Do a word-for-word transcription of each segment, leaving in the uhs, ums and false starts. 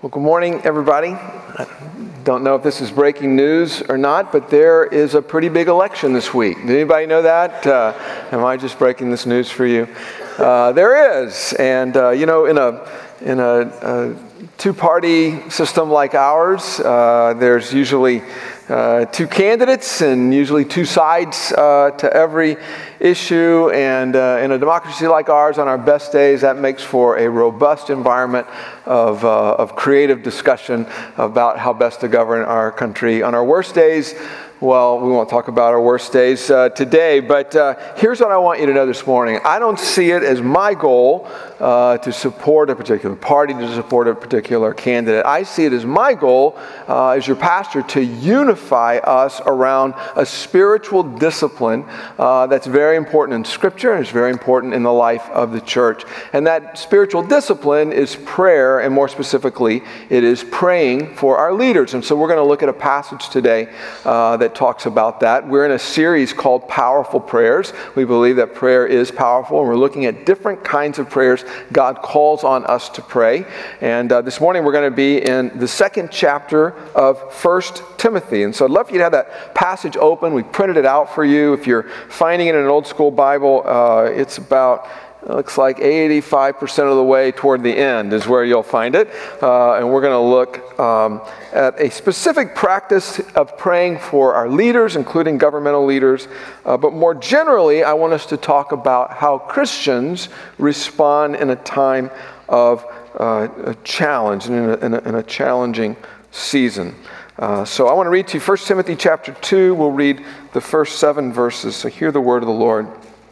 Well, good morning, everybody. I don't know if this is breaking news or not, but there is a pretty big election this week. Did anybody know that? Uh, am I just breaking this news for you? Uh, there is, and uh, you know, in a in a, a two-party system like ours, uh, there's usually uh, two candidates and usually two sides uh, to every issue. And uh, in a democracy like ours, on our best days, that makes for a robust environment of uh, of creative discussion about how best to govern our country. On our worst days, well, we won't talk about our worst days uh, today, but uh, here's what I want you to know this morning. I don't see it as my goal uh, to support a particular party, to support a particular candidate. I see it as my goal uh, as your pastor to unify us around a spiritual discipline uh, that's very important in Scripture and it's very important in the life of the church. And that spiritual discipline is prayer, and more specifically, it is praying for our leaders. And so we're going to look at a passage today uh, that talks about that. We're in a series called Powerful Prayers. We believe that prayer is powerful, and we're looking at different kinds of prayers God calls on us to pray. And uh, this morning we're going to be in the second chapter of First Timothy. And so I'd love for you to have that passage open. We printed it out for you. If you're finding it in an old school Bible, uh, it's about It looks like eighty-five percent of the way toward the end is where you'll find it. Uh, and we're going to look um, at a specific practice of praying for our leaders, including governmental leaders. Uh, but more generally, I want us to talk about how Christians respond in a time of uh, a challenge and in a, in a, in a challenging season. Uh, so I want to read to you First Timothy chapter two. We'll read the first seven verses. So hear the word of the Lord.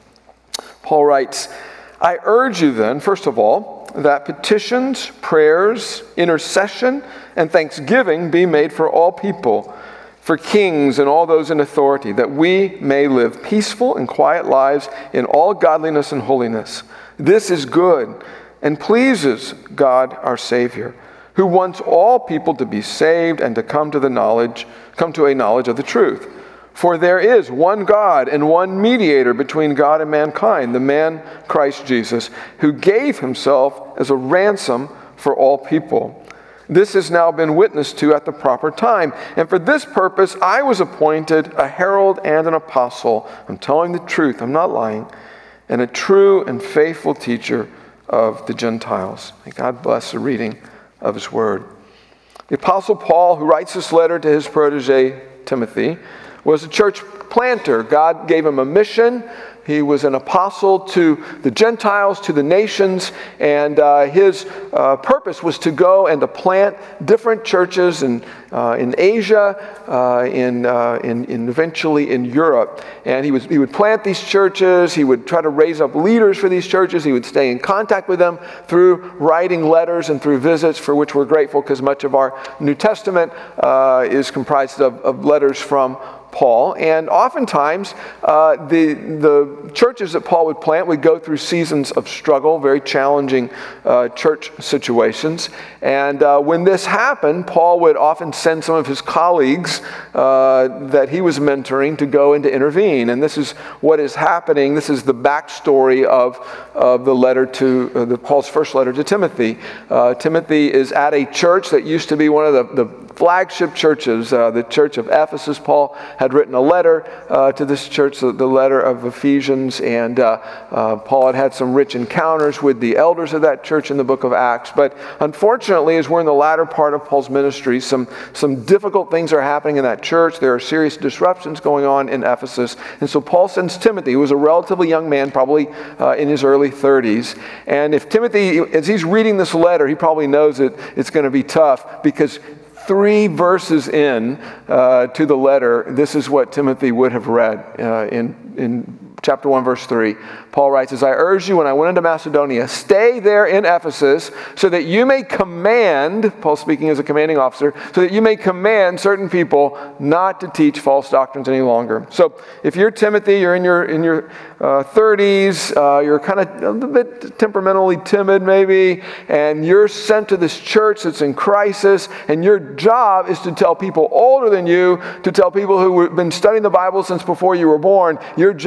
Paul writes, I urge you then, first of all, that petitions, prayers, intercession, and thanksgiving be made for all people, for kings and all those in authority, that we may live peaceful and quiet lives in all godliness and holiness. This is good and pleases God our Savior, who wants all people to be saved and to come to the knowledge, come to a knowledge of the truth. For there is one God and one mediator between God and mankind, the man Christ Jesus, who gave himself as a ransom for all people. This has now been witnessed to at the proper time. And for this purpose I was appointed a herald and an apostle. I'm telling the truth, I'm not lying. And a true and faithful teacher of the Gentiles. May God bless the reading of his word. The apostle Paul, who writes this letter to his protege Timothy, was a church planter. God gave him a mission. He was an apostle to the Gentiles, to the nations, and uh, his uh, purpose was to go and to plant different churches in uh, in Asia, uh, in, uh, in in eventually in Europe. And he was he would plant these churches. He would try to raise up leaders for these churches. He would stay in contact with them through writing letters and through visits, for which we're grateful, because much of our New Testament uh, is comprised of, of letters from Paul. And oftentimes uh, the the churches that Paul would plant would go through seasons of struggle, very challenging uh, church situations. And uh, when this happened, Paul would often send some of his colleagues uh, that he was mentoring to go and to intervene. And this is what is happening. This is the backstory of, of the letter to uh, the Paul's first letter to Timothy. Uh, Timothy is at a church that used to be one of the, the flagship churches, uh, the church of Ephesus. Paul had written a letter uh, to this church, the, the letter of Ephesians, and uh, uh, Paul had had some rich encounters with the elders of that church in the book of Acts. But unfortunately, as we're in the latter part of Paul's ministry, some, some difficult things are happening in that church. There are serious disruptions going on in Ephesus. And so Paul sends Timothy, who was a relatively young man, probably uh, in his early thirties. And if Timothy, as he's reading this letter, he probably knows that it's going to be tough, because three verses in uh, to the letter, this is what Timothy would have read uh, in, in chapter one, verse three. Paul writes, as I urged you when I went into Macedonia, stay there in Ephesus so that you may command, Paul speaking as a commanding officer, so that you may command certain people not to teach false doctrines any longer. So if you're Timothy, you're in your in your uh, thirties, uh, you're kind of a little bit temperamentally timid maybe, and you're sent to this church that's in crisis, and your job is to tell people older than you, to tell people who have been studying the Bible since before you were born, your job is to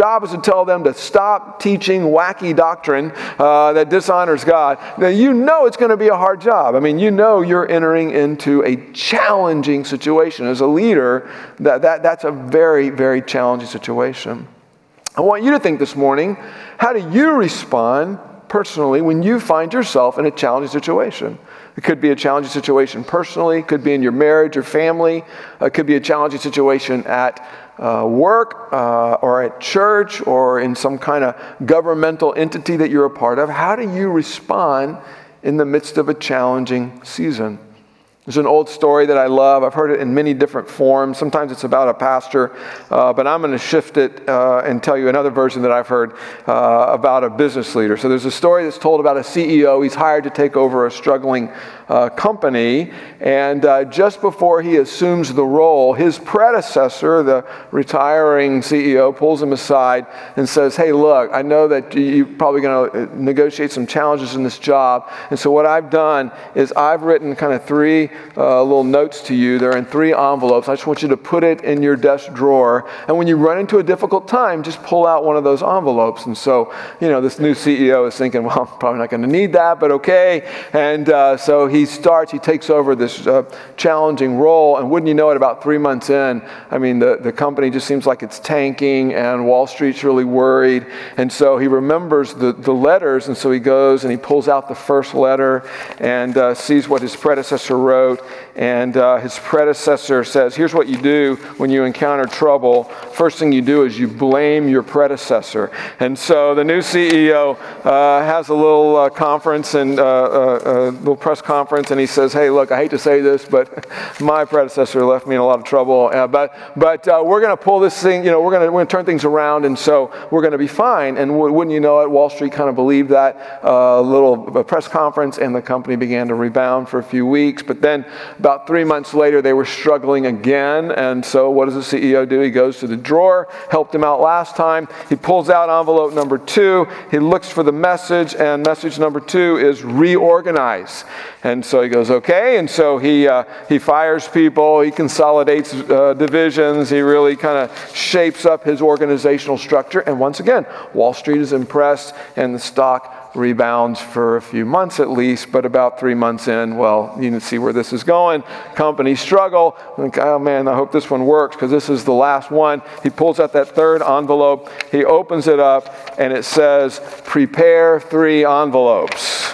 tell them to stop teaching wacky doctrine uh, that dishonors God, then you know it's going to be a hard job. I mean, you know you're entering into a challenging situation. As a leader, that, that that's a very, very challenging situation. I want you to think this morning, how do you respond personally when you find yourself in a challenging situation? It could be a challenging situation personally, it could be in your marriage or family, it could be a challenging situation at uh, work uh, or at church or in some kind of governmental entity that you're a part of. How do you respond in the midst of a challenging season? There's an old story that I love. I've heard it in many different forms. Sometimes it's about a pastor, uh, but I'm going to shift it uh, and tell you another version that I've heard uh, about a business leader. So there's a story that's told about a C E O. He's hired to take over a struggling uh, company, and uh, just before he assumes the role, his predecessor, the retiring C E O, pulls him aside and says, "Hey, look, I know that you're probably going to negotiate some challenges in this job, and so what I've done is I've written kind of three Uh, little notes to you. They're in three envelopes. I just want you to put it in your desk drawer. And when you run into a difficult time, just pull out one of those envelopes." And so, you know, this new C E O is thinking, well, I'm probably not going to need that, but okay. And uh, so he starts, he takes over this uh, challenging role. And wouldn't you know it, about three months in, I mean, the, the company just seems like it's tanking and Wall Street's really worried. And so he remembers the, the letters. And so he goes and he pulls out the first letter and uh, sees what his predecessor wrote. And uh, his predecessor says, here's what you do when you encounter trouble. First thing you do is you blame your predecessor. And so the new C E O uh, has a little uh, conference and uh, uh, a little press conference, and he says, "Hey, look, I hate to say this, but my predecessor left me in a lot of trouble. Uh, but but uh, we're going to pull this thing. You know, we're going to we're going to turn things around, and so we're going to be fine." And w- wouldn't you know it, Wall Street kind of believed that uh, little press conference, and the company began to rebound for a few weeks. But then about three months later, they were struggling again. And so what does the C E O do? He goes to the drawer, helped him out last time. He pulls out envelope number two. He looks for the message, and message number two is reorganize. And so he goes, okay. And so he uh, he fires people. He consolidates uh, divisions. He really kind of shapes up his organizational structure. And once again, Wall Street is impressed, and the stock rebounds for a few months at least, but about three months in, well, you can see where this is going. Companies struggle. Think, oh man, I hope this one works because this is the last one. He pulls out that third envelope. He opens it up, and it says, "Prepare three envelopes."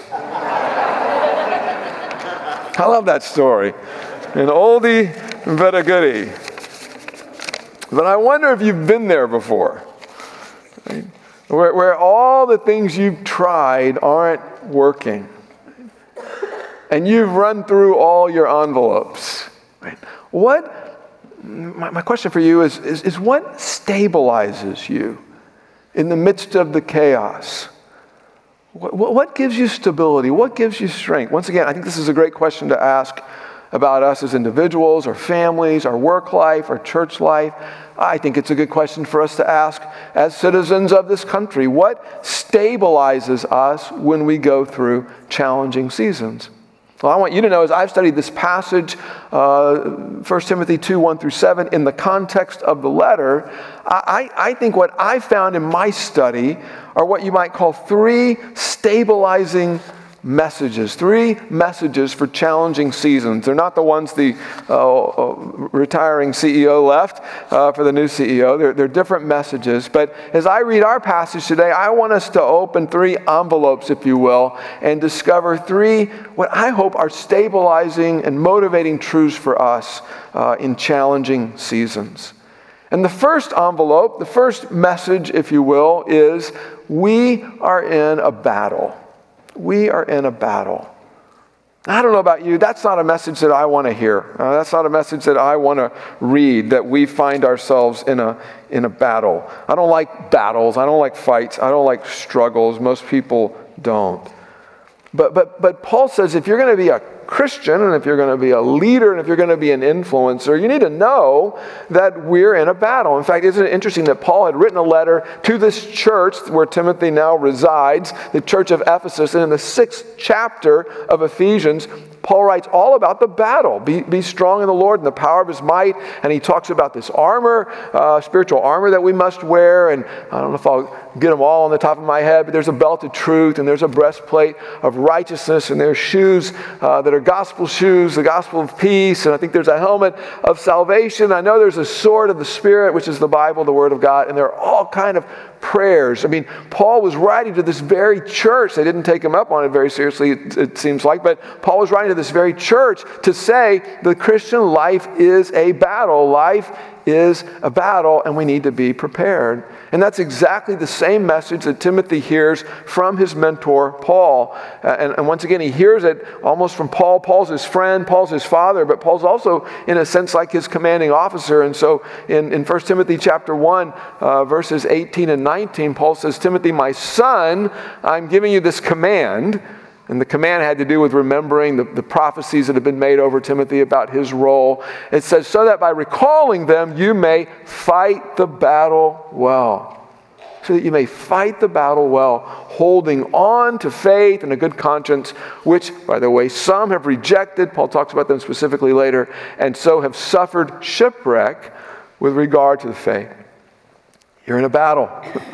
I love that story. An oldie, but a goodie. But I wonder if you've been there before. Right? Where, where all the things you've tried aren't working. And you've run through all your envelopes. Right? What, my, my question for you is, is, is what stabilizes you in the midst of the chaos? What, what gives you stability? What gives you strength? Once again, I think this is a great question to ask about us as individuals, our families, our work life, our church life. I think it's a good question for us to ask as citizens of this country. What stabilizes us when we go through challenging seasons? Well, I want you to know, as I've studied this passage, uh, First Timothy two, one through seven, in the context of the letter, I, I think what I found in my study are what you might call three stabilizing messages, three messages for challenging seasons. They're not the ones the uh, retiring C E O left uh, for the new C E O. They're, they're different messages. But as I read our passage today, I want us to open three envelopes, if you will, and discover three, what I hope are stabilizing and motivating truths for us uh, in challenging seasons. And the first envelope, the first message, if you will, is we are in a battle. We are in a battle. I don't know about you, that's not a message that I want to hear. Uh, that's not a message that I want to read, that we find ourselves in a in a battle. I don't like battles. I don't like fights. I don't like struggles. Most people don't. But but but Paul says if you're going to be a Christian, and if you're going to be a leader, and if you're going to be an influencer, you need to know that we're in a battle. In fact, isn't it interesting that Paul had written a letter to this church where Timothy now resides, the church of Ephesus, and in the sixth chapter of Ephesians, Paul writes all about the battle. Be, be strong in the Lord and the power of his might. And he talks about this armor, uh, spiritual armor that we must wear. And I don't know if I'll get them all on the top of my head, but there's a belt of truth, and there's a breastplate of righteousness, and there's shoes uh, that are gospel shoes, the gospel of peace. And I think there's a helmet of salvation. I know there's a sword of the Spirit, which is the Bible, the Word of God. And there are all kind of prayers. I mean, Paul was writing to this very church. They didn't take him up on it very seriously, it, it seems like, but Paul was writing to this very church to say the Christian life is a battle. Life is a battle, and we need to be prepared. And that's exactly the same message that Timothy hears from his mentor, Paul. Uh, and, and once again, he hears it almost from Paul. Paul's his friend, Paul's his father, but Paul's also, in a sense, like his commanding officer. And so in, in First Timothy chapter one, uh, verses eighteen and nineteen, Paul says, Timothy, my son, I'm giving you this command. And the command had to do with remembering the, the prophecies that have been made over Timothy about his role. It says, so that by recalling them, you may fight the battle well. So that you may fight the battle well, holding on to faith and a good conscience, which, by the way, some have rejected. Paul talks about them specifically later, and so have suffered shipwreck with regard to the faith. You're in a battle.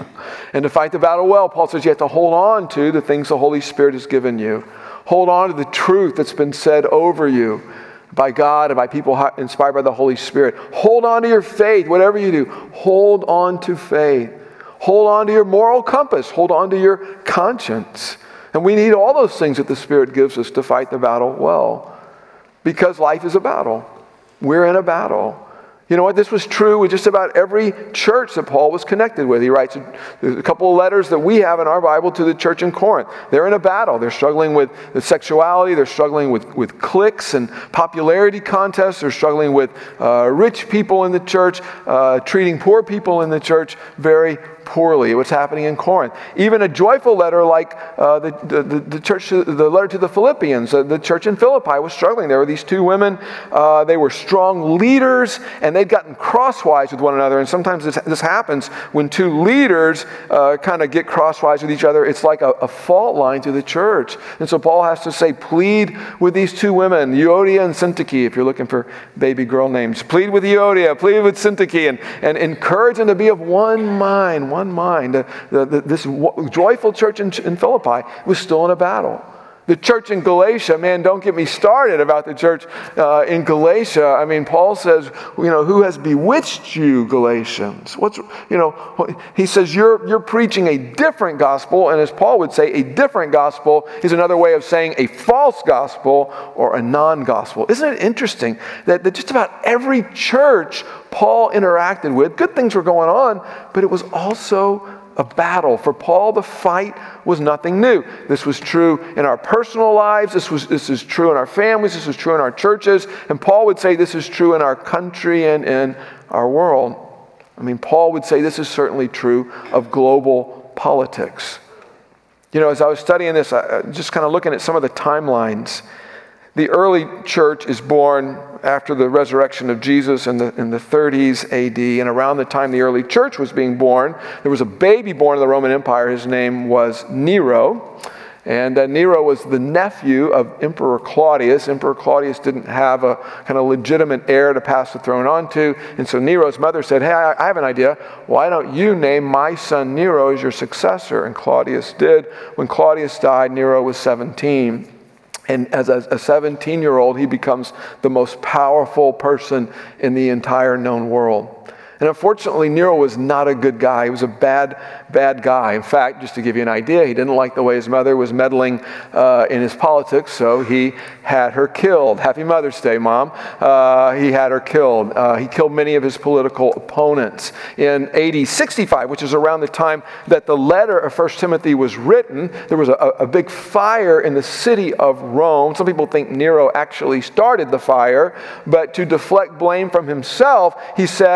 And to fight the battle well, Paul says you have to hold on to the things the Holy Spirit has given you. Hold on to the truth that's been said over you by God and by people inspired by the Holy Spirit. Hold on to your faith, whatever you do. Hold on to faith. Hold on to your moral compass. Hold on to your conscience. And we need all those things that the Spirit gives us to fight the battle well. Because life is a battle. We're in a battle. You know what? This was true with just about every church that Paul was connected with. He writes a, a couple of letters that we have in our Bible to the church in Corinth. They're in a battle. They're struggling with the sexuality. They're struggling with, with cliques and popularity contests. They're struggling with uh, rich people in the church, uh, treating poor people in the church very poorly. What's happening in Corinth? Even a joyful letter like uh, the, the, the church, the letter to the Philippians, uh, the church in Philippi was struggling. There were these two women. Uh, they were strong leaders, and they'd gotten crosswise with one another. And sometimes this, this happens when two leaders uh, kind of get crosswise with each other. It's like a, a fault line to the church. And so Paul has to say, plead with these two women, Euodia and Syntyche, if you're looking for baby girl names. Plead with Euodia, plead with Syntyche, and, and encourage them to be of one mind, one mind. Uh, the, the, this w- joyful church in, in Philippi was still in a battle. The church in Galatia, man, don't get me started about the church uh, in Galatia. I mean, Paul says, you know, who has bewitched you, Galatians? What's, you know, he says you're you're preaching a different gospel, and as Paul would say, a different gospel is another way of saying a false gospel or a non-gospel. Isn't it interesting that, that just about every church Paul interacted with, good things were going on, but it was also a battle. For Paul, the fight was nothing new. This was true in our personal lives. This was this is true in our families. This is true in our churches. And Paul would say this is true in our country and in our world. I mean, Paul would say this is certainly true of global politics. You know, as I was studying this, I, just kind of looking at some of the timelines, the early church is born after the resurrection of Jesus in the, in the thirties A D, and around the time the early church was being born, there was a baby born in the Roman Empire. His name was Nero, and uh, Nero was the nephew of Emperor Claudius. Emperor Claudius didn't have a kind of legitimate heir to pass the throne on to, and so Nero's mother said, hey, I, I have an idea. Why don't you name my son Nero as your successor? And Claudius did. When Claudius died, Nero was seventeen. And as a seventeen-year-old, he becomes the most powerful person in the entire known world. And unfortunately, Nero was not a good guy. He was a bad, bad guy. In fact, just to give you an idea, he didn't like the way his mother was meddling uh, in his politics, so he had her killed. Happy Mother's Day, Mom. Uh, he had her killed. Uh, he killed many of his political opponents. In A D sixty-five, which is around the time that the letter of First Timothy was written, there was a, a big fire in the city of Rome. Some people think Nero actually started the fire, but to deflect blame from himself, he said, I've discovered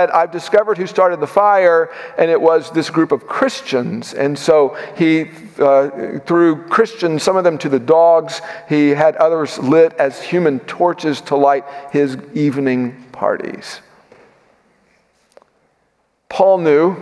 discovered who started the fire, and it was this group of Christians. And so he uh, threw Christians, some of them to the dogs. He had others lit as human torches to light his evening parties. Paul knew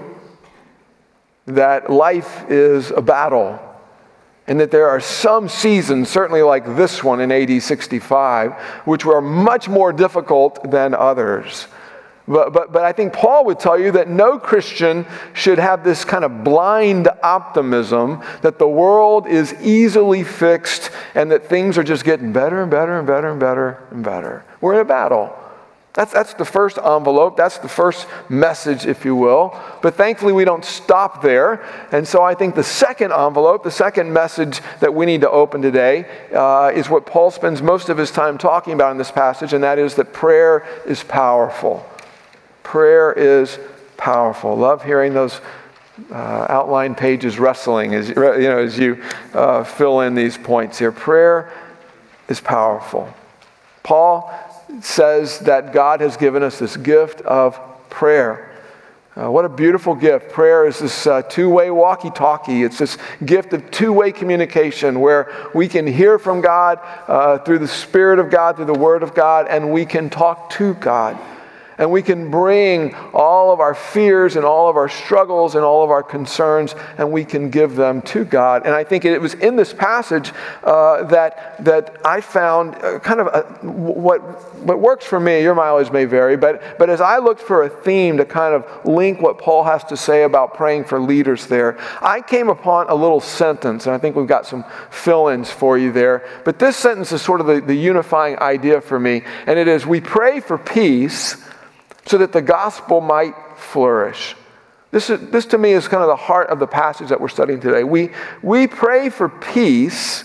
that life is a battle, and that there are some seasons, certainly like this one in A D sixty-five, which were much more difficult than others. But, but, but I think Paul would tell you that no Christian should have this kind of blind optimism that the world is easily fixed and that things are just getting better and better and better and better and better. We're in a battle. That's, that's the first envelope. That's the first message, if you will. But thankfully, we don't stop there. And so I think the second envelope, the second message that we need to open today uh, is what Paul spends most of his time talking about in this passage, and that is that prayer is powerful. Prayer is powerful. Love hearing those uh, outline pages rustling as you know as you uh, fill in these points here. Prayer is powerful. Paul says that God has given us this gift of prayer. Uh, what a beautiful gift. Prayer is this uh, two-way walkie-talkie. It's this gift of two-way communication where we can hear from God uh, through the Spirit of God, through the Word of God, and we can talk to God. And we can bring all of our fears and all of our struggles and all of our concerns, and we can give them to God. And I think it was in this passage uh, that that I found uh, kind of a, what what works for me. Your mileage may vary, but but as I looked for a theme to kind of link what Paul has to say about praying for leaders there, I came upon a little sentence, and I think we've got some fill-ins for you there. But this sentence is sort of the, the unifying idea for me, and it is: we pray for peace so that the gospel might flourish. This, is, this to me is kind of the heart of the passage that we're studying today. We, we pray for peace,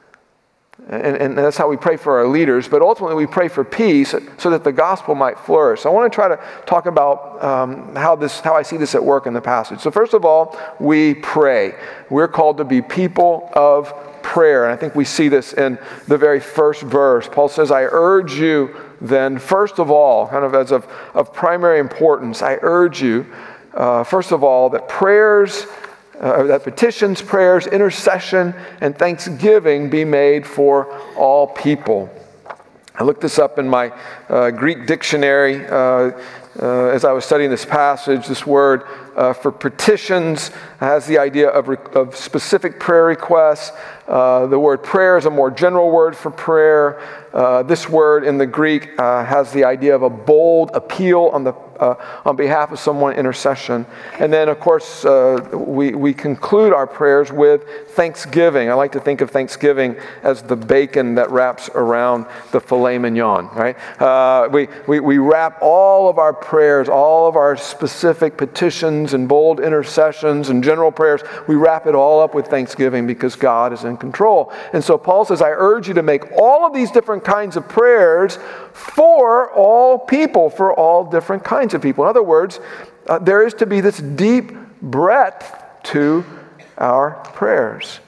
and, and that's how we pray for our leaders, but ultimately we pray for peace so that the gospel might flourish. So I want to try to talk about um, how, this, how I see this at work in the passage. So first of all, we pray. We're called to be people of prayer, and I think we see this in the very first verse. Paul says, I urge you then, first of all, kind of as of, of primary importance, I urge you, uh, first of all, that prayers, uh, that petitions, prayers, intercession, and thanksgiving be made for all people. I looked this up in my uh, Greek dictionary uh, uh, as I was studying this passage. This word uh, for petitions has the idea of, re- of specific prayer requests. Uh, the word prayer is a more general word for prayer. Uh, this word in the Greek uh, has the idea of a bold appeal on the uh, on behalf of someone, intercession. And then, of course, uh, we, we conclude our prayers with thanksgiving. I like to think of thanksgiving as the bacon that wraps around the filet mignon, right? Uh, we, we, we wrap all of our prayers, all of our specific petitions and bold intercessions and general prayers, we wrap it all up with thanksgiving because God is in control. And so Paul says, I urge you to make all of these different kinds of prayers for all people, for all different kinds of people. In other words, uh, there is to be this deep breadth to our prayers.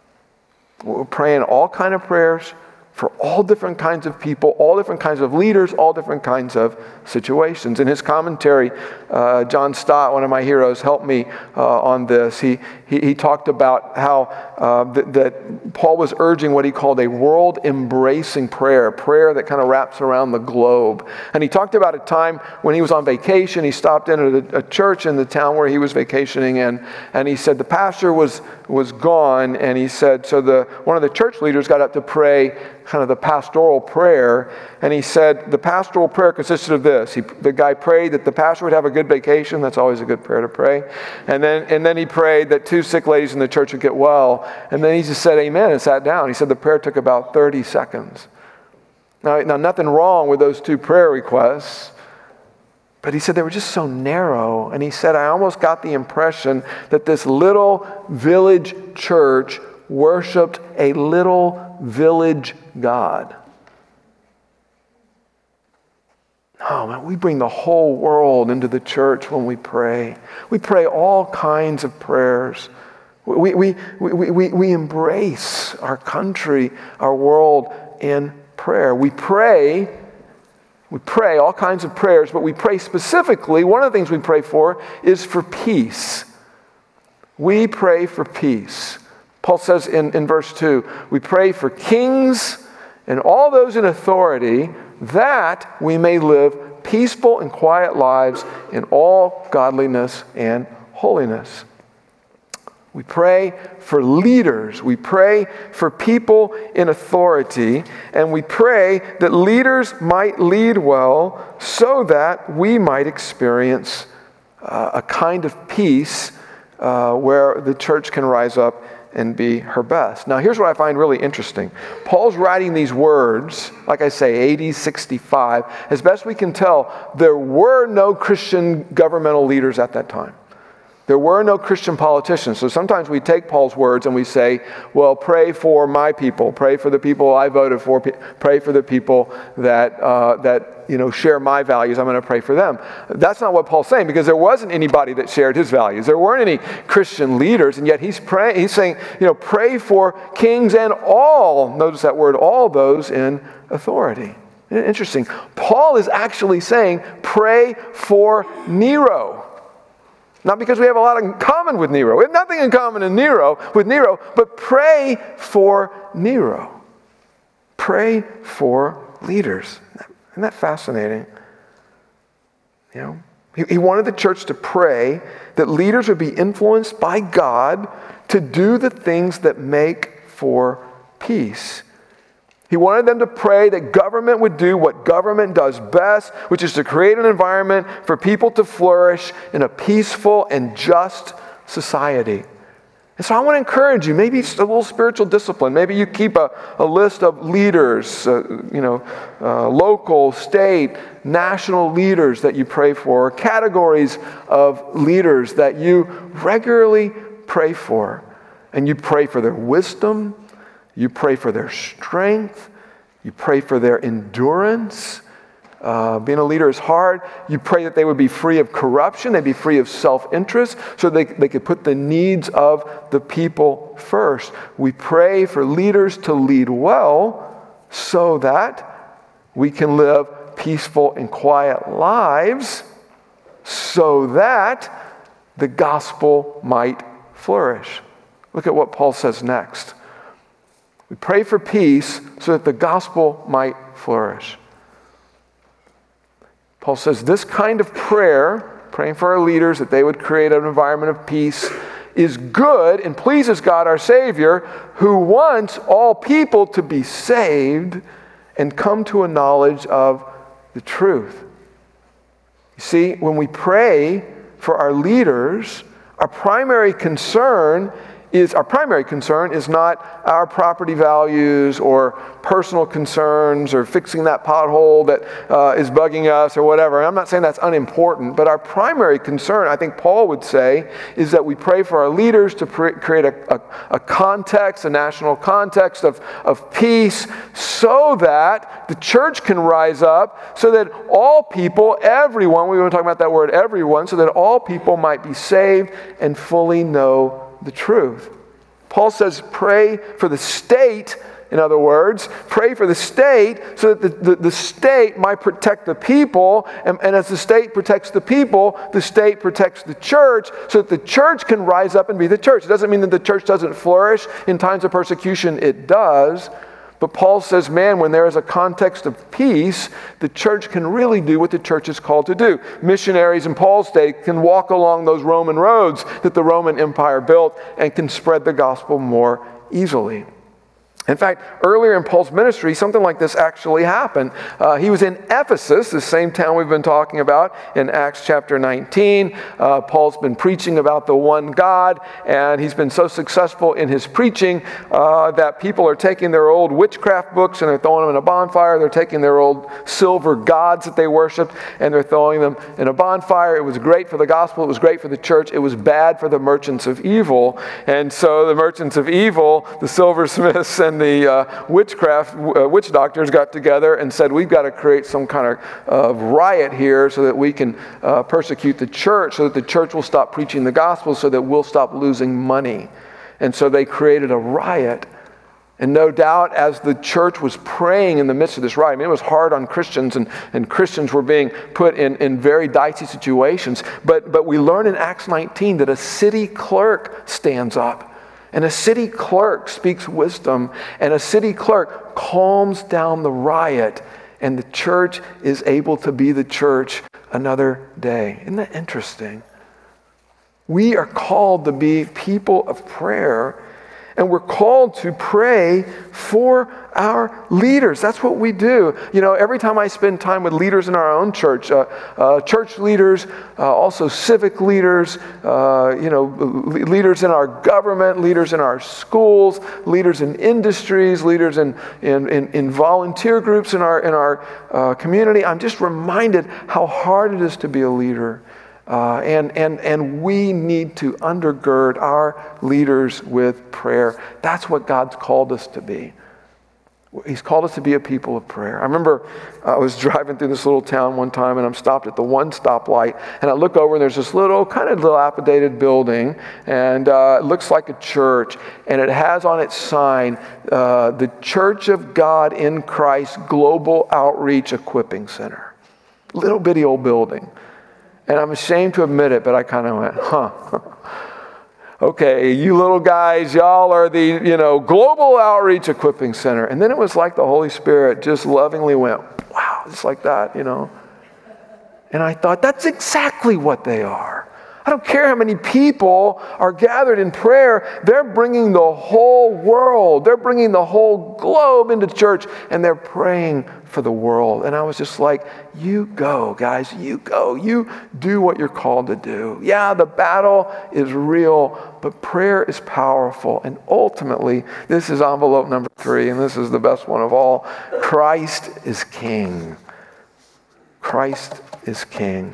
We're praying all kinds of prayers for all different kinds of people, all different kinds of leaders, all different kinds of situations. In his commentary, uh, John Stott, one of my heroes, helped me uh, on this. He, he he talked about how uh, th- that Paul was urging what he called a world-embracing prayer, prayer that kind of wraps around the globe. And he talked about a time when he was on vacation. He stopped in at a, a church in the town where he was vacationing in, and he said the pastor was was gone, and he said, so the one of the church leaders got up to pray kind of the pastoral prayer, and he said the pastoral prayer consisted of this. He, the guy prayed that the pastor would have a good vacation. That's always a good prayer to pray. And then and then he prayed that two sick ladies in the church would get well. And then he just said amen and sat down. He said the prayer took about thirty seconds. Now, now nothing wrong with those two prayer requests, but he said they were just so narrow. And he said, I almost got the impression that this little village church worshiped a little village God. Oh man, we bring the whole world into the church when we pray. We pray all kinds of prayers. We, we, we, we, we embrace our country, our world in prayer. We pray We pray all kinds of prayers, but we pray specifically, one of the things we pray for is for peace. We pray for peace. Paul says in, in verse two, we pray for kings and all those in authority that we may live peaceful and quiet lives in all godliness and holiness. We pray for leaders. We pray for people in authority. And we pray that leaders might lead well so that we might experience uh, a kind of peace uh, where the church can rise up and be her best. Now, here's what I find really interesting. Paul's writing these words, like I say, A D sixty-five. As best we can tell, there were no Christian governmental leaders at that time. There were no Christian politicians. So sometimes we take Paul's words and we say, well, pray for my people. Pray for the people I voted for. Pray for the people that, uh, that you know, share my values. I'm going to pray for them. That's not what Paul's saying, because there wasn't anybody that shared his values. There weren't any Christian leaders, and yet he's praying. He's saying, you know, pray for kings and all, notice that word, all those in authority. Interesting. Paul is actually saying, pray for Nero. Not because we have a lot in common with Nero. We have nothing in common in Nero with Nero, but pray for Nero. Pray for leaders. Isn't that fascinating? You know, he, he wanted the church to pray that leaders would be influenced by God to do the things that make for peace. He wanted them to pray that government would do what government does best, which is to create an environment for people to flourish in a peaceful and just society. And so I want to encourage you, maybe it's a little spiritual discipline. Maybe you keep a, a list of leaders, uh, you know, uh, local, state, national leaders that you pray for, categories of leaders that you regularly pray for. And you pray for their wisdom. You pray for their strength. You pray for their endurance. Uh, being a leader is hard. You pray that they would be free of corruption. They'd be free of self-interest so they, they could put the needs of the people first. We pray for leaders to lead well so that we can live peaceful and quiet lives so that the gospel might flourish. Look at what Paul says next. We pray for peace so that the gospel might flourish. Paul says this kind of prayer, praying for our leaders that they would create an environment of peace, is good and pleases God our Savior, who wants all people to be saved and come to a knowledge of the truth. You see, when we pray for our leaders, our primary concern is our primary concern is not our property values or personal concerns or fixing that pothole that uh, is bugging us or whatever. And I'm not saying that's unimportant, but our primary concern, I think Paul would say, is that we pray for our leaders to pre- create a, a, a context, a national context of, of peace so that the church can rise up, so that all people, everyone, we want to talk about that word everyone, so that all people might be saved and fully know the truth. Paul says pray for the state, in other words, pray for the state so that the, the, the state might protect the people, and, and as the state protects the people, the state protects the church so that the church can rise up and be the church. It doesn't mean that the church doesn't flourish. In times of persecution, it does. But Paul says, man, when there is a context of peace, the church can really do what the church is called to do. Missionaries in Paul's day can walk along those Roman roads that the Roman Empire built and can spread the gospel more easily. In fact, earlier in Paul's ministry, something like this actually happened. Uh, he was in Ephesus, the same town we've been talking about in Acts chapter nineteen. Uh, Paul's been preaching about the one God, and he's been so successful in his preaching uh, that people are taking their old witchcraft books and they're throwing them in a bonfire. They're taking their old silver gods that they worshiped and they're throwing them in a bonfire. It was great for the gospel. It was great for the church. It was bad for the merchants of evil. And so the merchants of evil, the silversmiths and the uh, witchcraft, uh, witch doctors got together and said, we've got to create some kind of uh, riot here so that we can uh, persecute the church, so that the church will stop preaching the gospel, so that we'll stop losing money. And so they created a riot. And no doubt as the church was praying in the midst of this riot, I mean, it was hard on Christians, and, and Christians were being put in, in very dicey situations. But, but we learn in Acts nineteen that a city clerk stands up. And a city clerk speaks wisdom. And a city clerk calms down the riot. And the church is able to be the church another day. Isn't that interesting? We are called to be people of prayer. And we're called to pray for our leaders. That's what we do. You know, every time I spend time with leaders in our own church, uh, uh, church leaders, uh, also civic leaders, uh, you know, leaders in our government, leaders in our schools, leaders in industries, leaders in in, in, in volunteer groups in our in our uh, community, I'm just reminded how hard it is to be a leader. Uh, and, and, and we need to undergird our leaders with prayer. That's what God's called us to be. He's called us to be a people of prayer. I remember I was driving through this little town one time, and I'm stopped at the one stoplight, and I look over, and there's this little, kind of dilapidated building, and uh, it looks like a church, and it has on its sign, uh, the Church of God in Christ Global Outreach Equipping Center. Little bitty old building. And I'm ashamed to admit it, but I kind of went, huh. Okay, you little guys, y'all are the, you know, Global Outreach Equipping Center. And then it was like the Holy Spirit just lovingly went, wow, just like that, you know. And I thought, that's exactly what they are. I don't care how many people are gathered in prayer. They're bringing the whole world. They're bringing the whole globe into church, and they're praying for the world. And I was just like, you go, guys. You go. You do what you're called to do. Yeah, the battle is real, but prayer is powerful. And ultimately, this is envelope number three, and this is the best one of all. Christ is King. Christ is King.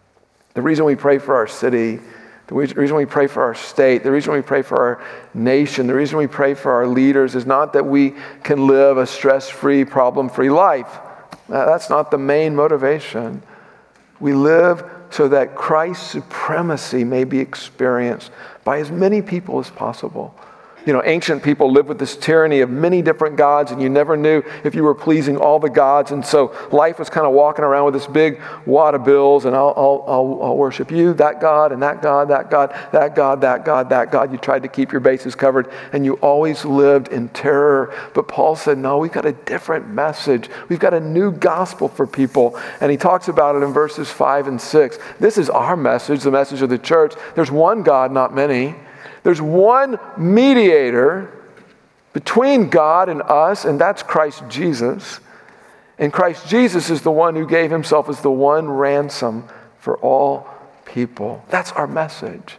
The reason we pray for our city, the reason we pray for our state, the reason we pray for our nation, the reason we pray for our leaders is not that we can live a stress-free, problem-free life. That's not the main motivation. We live so that Christ's supremacy may be experienced by as many people as possible. You know, ancient people lived with this tyranny of many different gods, and you never knew if you were pleasing all the gods. And so life was kind of walking around with this big wad of bills, and I'll, I'll, I'll, I'll worship you, that God, and that God, that God, that God, that God, that God. You tried to keep your bases covered, and you always lived in terror. But Paul said, no, we've got a different message. We've got a new gospel for people. And he talks about it in verses five and six. This is our message, the message of the church. There's one God, not many. There's one mediator between God and us, and that's Christ Jesus. And Christ Jesus is the one who gave himself as the one ransom for all people. That's our message.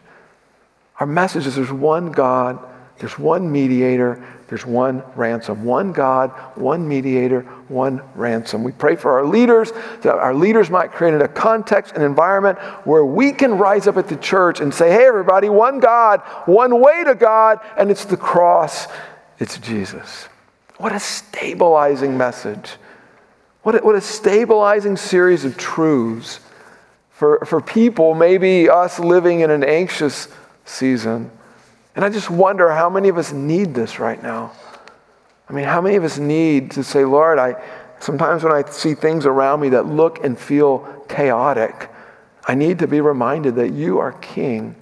Our message is there's one God, there's one mediator, there's one ransom. One God, one mediator, one ransom. We pray for our leaders, that our leaders might create a context, an environment where we can rise up at the church and say, hey everybody, one God, one way to God, and it's the cross, it's Jesus. What a stabilizing message. What a, what a stabilizing series of truths for, for people, maybe us living in an anxious season. And I just wonder how many of us need this right now. I mean, how many of us need to say, Lord, I sometimes when I see things around me that look and feel chaotic, I need to be reminded that you are King,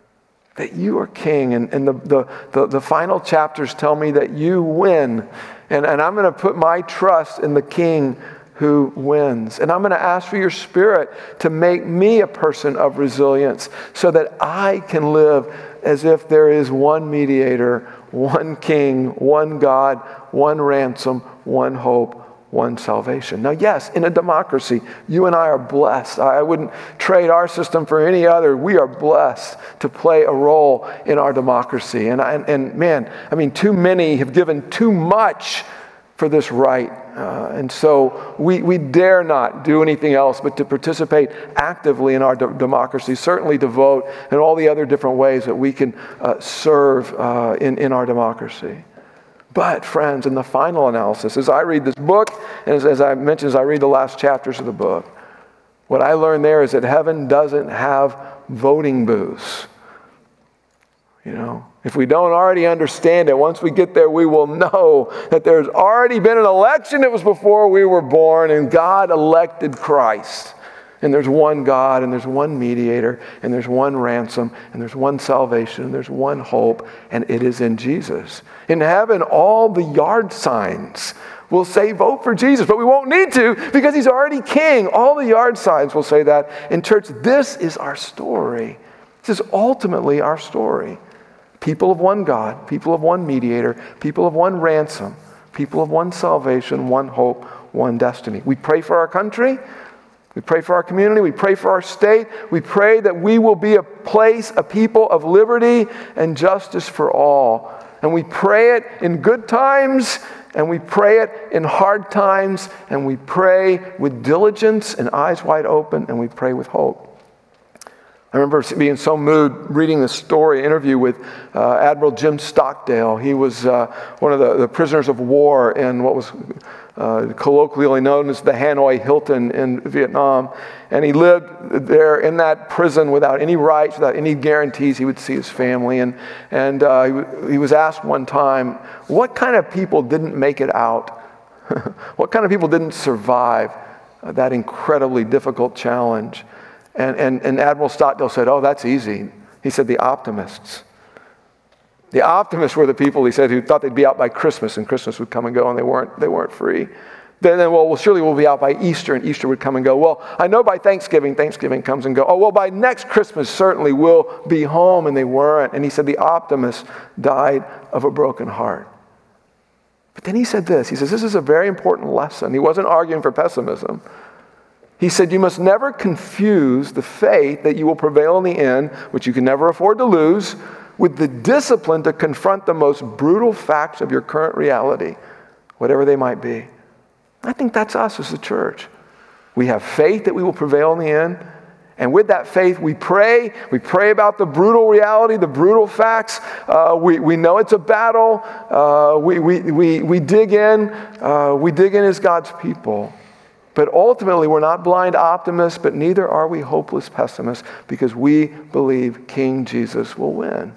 that you are King. And, and the, the, the, the final chapters tell me that you win. And, and I'm going to put my trust in the King who wins. And I'm going to ask for your Spirit to make me a person of resilience so that I can live as if there is one mediator, one King, one God, one ransom, one hope, one salvation. Now, yes, in a democracy, you and I are blessed. I wouldn't trade our system for any other. We are blessed to play a role in our democracy. And, and, and man, I mean, too many have given too much for this right. Uh, and so we, we dare not do anything else but to participate actively in our de- democracy, certainly to vote, and all the other different ways that we can uh, serve uh, in, in our democracy. But friends, in the final analysis, as I read this book, and as, as I mentioned, as I read the last chapters of the book, what I learned there is that heaven doesn't have voting booths. You know, If we don't already understand it, once we get there, we will know that there's already been an election that was before we were born, and God elected Christ. And there's one God, and there's one mediator, and there's one ransom, and there's one salvation, and there's one hope, and it is in Jesus. In heaven, all the yard signs will say, vote for Jesus, but we won't need to because he's already king. All the yard signs will say that. In church, this is our story. This is ultimately our story. People of one God, people of one mediator, people of one ransom, people of one salvation, one hope, one destiny. We pray for our country. We pray for our community. We pray for our state. We pray that we will be a place, a people of liberty and justice for all. And we pray it in good times, and we pray it in hard times, and we pray with diligence and eyes wide open, and we pray with hope. I remember being so moved reading this story, interview with uh, Admiral Jim Stockdale. He was uh, one of the, the prisoners of war in what was uh, colloquially known as the Hanoi Hilton in Vietnam. And he lived there in that prison without any rights, without any guarantees he would see his family. And, and uh, he, he was asked one time, what kind of people didn't make it out? What kind of people didn't survive uh, that incredibly difficult challenge? And, and, and Admiral Stockdale said, oh, that's easy. He said, the optimists. The optimists were the people, he said, who thought they'd be out by Christmas, and Christmas would come and go, and they weren't, they weren't free. Then, then, well, well, surely we'll be out by Easter, and Easter would come and go. Well, I know by Thanksgiving, Thanksgiving comes and go. Oh, well, by next Christmas, certainly we'll be home, and they weren't. And he said the optimists died of a broken heart. But then he said this. He says, this is a very important lesson. He wasn't arguing for pessimism. He said, you must never confuse the faith that you will prevail in the end, which you can never afford to lose, with the discipline to confront the most brutal facts of your current reality, whatever they might be. I think that's us as a church. We have faith that we will prevail in the end, and with that faith, we pray. We pray about the brutal reality, the brutal facts. Uh, we, we know it's a battle. Uh, we, we, we, we dig in. Uh, we dig in as God's people. But ultimately, we're not blind optimists, but neither are we hopeless pessimists, because we believe King Jesus will win.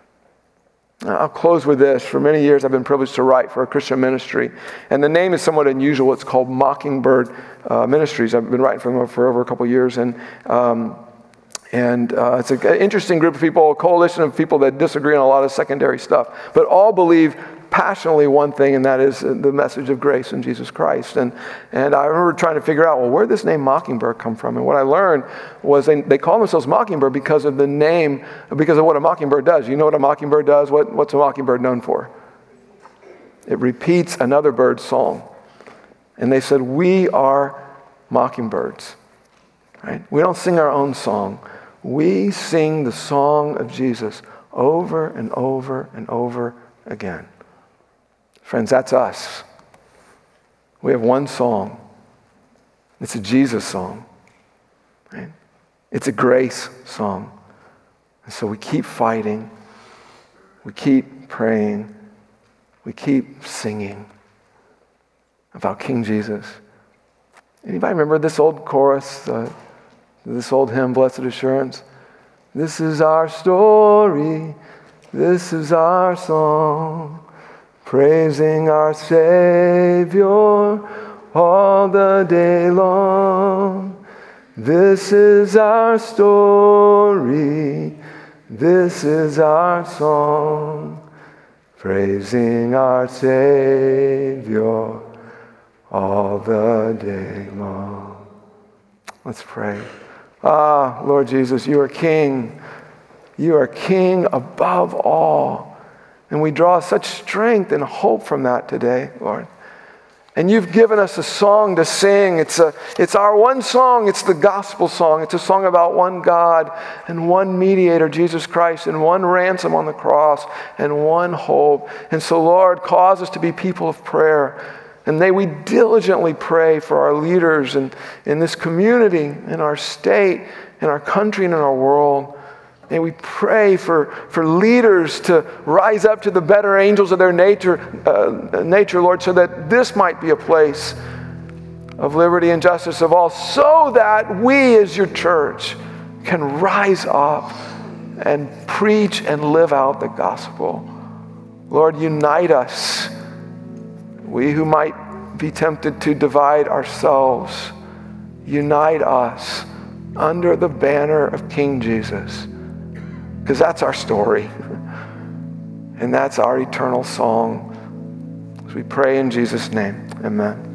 I'll close with this. For many years, I've been privileged to write for a Christian ministry, and the name is somewhat unusual. It's called Mockingbird uh, Ministries. I've been writing for them for over a couple of years, and um, and uh, it's an interesting group of people, a coalition of people that disagree on a lot of secondary stuff, but all believe passionately one thing, and that is the message of grace in Jesus Christ. And and I remember trying to figure out, well, where did this name Mockingbird come from? And what I learned was they, they call themselves Mockingbird because of the name, because of what a mockingbird does. You know what a mockingbird does? What, what's a mockingbird known for? It repeats another bird's song. And they said, we are mockingbirds. Right? We don't sing our own song. We sing the song of Jesus over and over and over again. Friends, that's us. We have one song. It's a Jesus song. Right? It's a grace song. And so we keep fighting. We keep praying. We keep singing about King Jesus. Anybody remember this old chorus, uh, this old hymn, Blessed Assurance? This is our story. This is our song. Praising our Savior all the day long. This is our story. This is our song. Praising our Savior all the day long. Let's pray. Ah, Lord Jesus, you are King. You are King above all. And we draw such strength and hope from that today, Lord. And you've given us a song to sing. It's a, it's our one song. It's the gospel song. It's a song about one God and one mediator, Jesus Christ, and one ransom on the cross and one hope. And so, Lord, cause us to be people of prayer. And may we diligently pray for our leaders in, in this community, in our state, in our country, and in our world. May we pray for, for leaders to rise up to the better angels of their nature, uh, nature, Lord, so that this might be a place of liberty and justice of all, so that we as your church can rise up and preach and live out the gospel. Lord, unite us. We who might be tempted to divide ourselves, unite us under the banner of King Jesus, because that's our story, and that's our eternal song. As we pray in Jesus' name, amen.